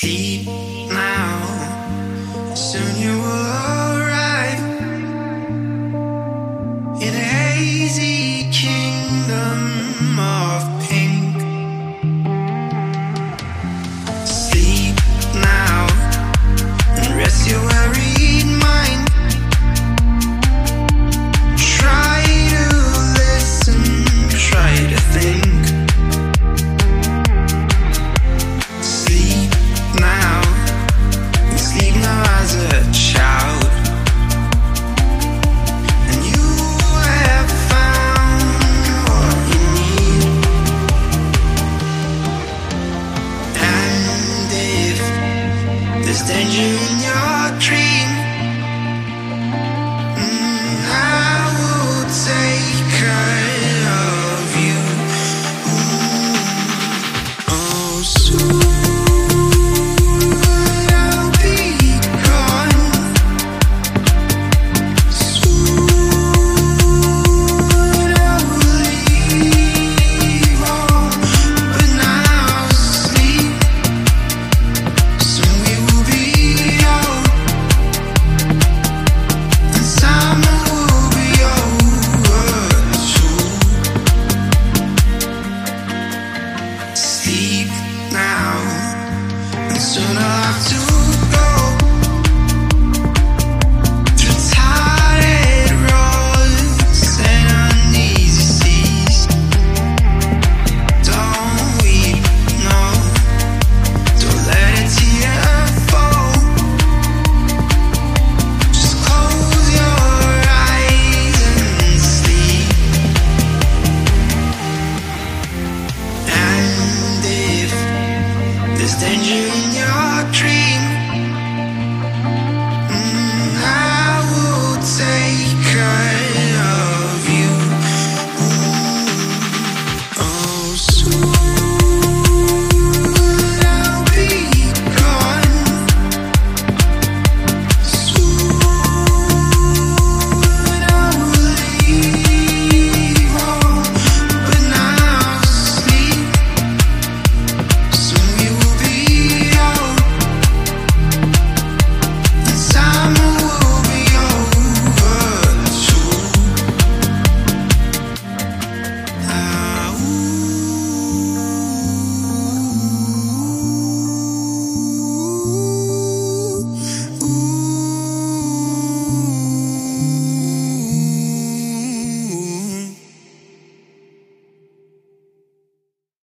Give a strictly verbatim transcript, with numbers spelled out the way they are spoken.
Sleep now, soon you will arrive in a hazy kingdom of pink. Sleep now and rest your worried mind. Try to listen, try to think. Sleep now, and sleep now as a child. And you have found what you need. And if there's danger in your dream, mm, I will take care of you. Ooh. Oh, soon I'll be gone. Soon I will leave all, but now sleep. Soon we will be old, and summer will be over too. Sleep now, and soon I'll have to go through tired roads and uneasy seas. Don't weep, no, don't let a tear fall. Just close your eyes and sleep. And if there's danger in your dream,